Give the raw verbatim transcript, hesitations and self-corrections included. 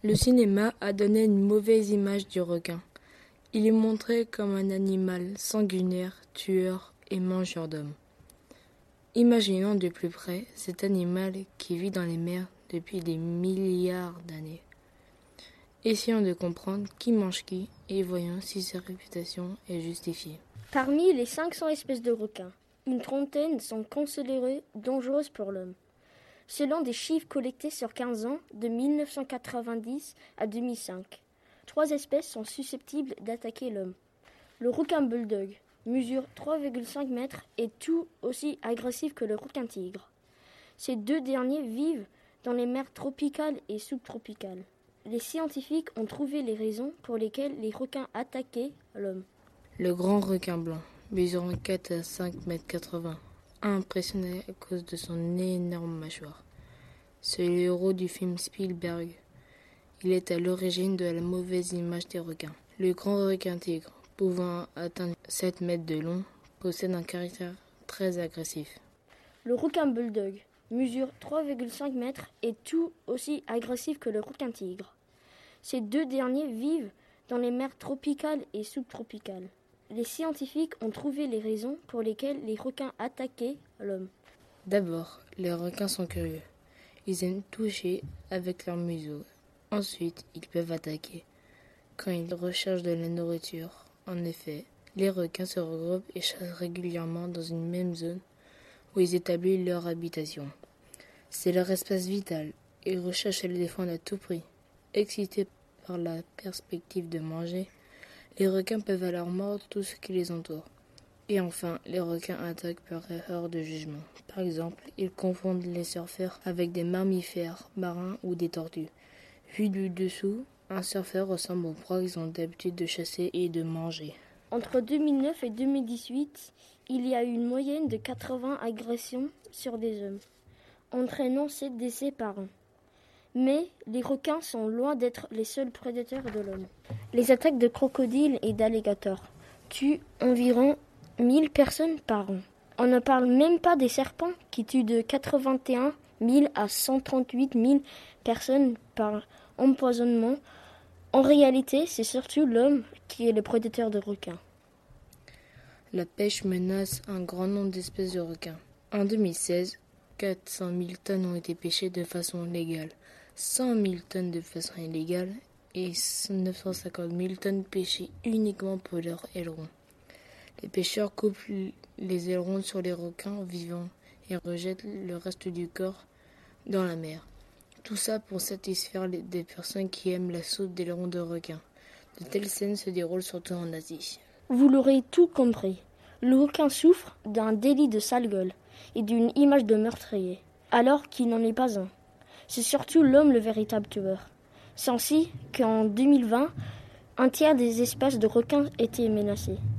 Le cinéma a donné une mauvaise image du requin. Il est montré comme un animal sanguinaire, tueur et mangeur d'hommes. Imaginons de plus près cet animal qui vit dans les mers depuis des milliards d'années. Essayons de comprendre qui mange qui et voyons si sa réputation est justifiée. Parmi les cinq cents espèces de requins, une trentaine sont considérées dangereuses pour l'homme. Selon des chiffres collectés sur quinze ans, de mille neuf cent quatre-vingt-dix à deux mille cinq, trois espèces sont susceptibles d'attaquer l'homme. Le requin bulldog mesure trois virgule cinq mètres et est tout aussi agressif que le requin tigre. Ces deux derniers vivent dans les mers tropicales et subtropicales. Les scientifiques ont trouvé les raisons pour lesquelles les requins attaquaient l'homme. Le grand requin blanc, mesurant quatre à cinq mètres quatre-vingts, a impressionné à cause de son énorme mâchoire. C'est le héros du film Spielberg. Il est à l'origine de la mauvaise image des requins. Le grand requin tigre, pouvant atteindre sept mètres de long, possède un caractère très agressif. Le requin bulldog mesure trois virgule cinq mètres et est tout aussi agressif que le requin tigre. Ces deux derniers vivent dans les mers tropicales et subtropicales. Les scientifiques ont trouvé les raisons pour lesquelles les requins attaquaient l'homme. D'abord, les requins sont curieux. Ils aiment toucher avec leur museau. Ensuite, ils peuvent attaquer quand ils recherchent de la nourriture. En effet, les requins se regroupent et chassent régulièrement dans une même zone où ils établissent leur habitation. C'est leur espace vital. Ils recherchent à le défendre à tout prix. Excités par la perspective de manger, les requins peuvent alors mordre tout ce qui les entoure. Et enfin, les requins attaquent par erreur de jugement. Par exemple, ils confondent les surfeurs avec des mammifères marins ou des tortues. Vu du dessous, un surfeur ressemble aux proies qu'ils ont l'habitude de chasser et de manger. Entre deux mille neuf et deux mille dix-huit, il y a eu une moyenne de quatre-vingts agressions sur des hommes, entraînant sept décès par an. Mais les requins sont loin d'être les seuls prédateurs de l'homme. Les attaques de crocodiles et d'alligators tuent environ mille personnes par an. On ne parle même pas des serpents qui tuent de quatre-vingt-et-un mille à cent trente-huit mille personnes par empoisonnement. En réalité, c'est surtout l'homme qui est le prédateur de requins. La pêche menace un grand nombre d'espèces de requins. En deux mille seize, quatre cent mille tonnes ont été pêchées de façon légale, cent mille tonnes de façon illégale et neuf cent cinquante mille tonnes pêchées uniquement pour leurs ailerons. Les pêcheurs coupent les ailerons sur les requins vivants et rejettent le reste du corps dans la mer. Tout ça pour satisfaire les, des personnes qui aiment la soupe d'ailerons de requins. De telles scènes se déroulent surtout en Asie. Vous l'aurez tout compris. Le requin souffre d'un délit de sale gueule et d'une image de meurtrier, alors qu'il n'en est pas un. C'est surtout l'homme le véritable tueur. C'est ainsi qu'en deux mille vingt, un tiers des espèces de requins étaient menacées.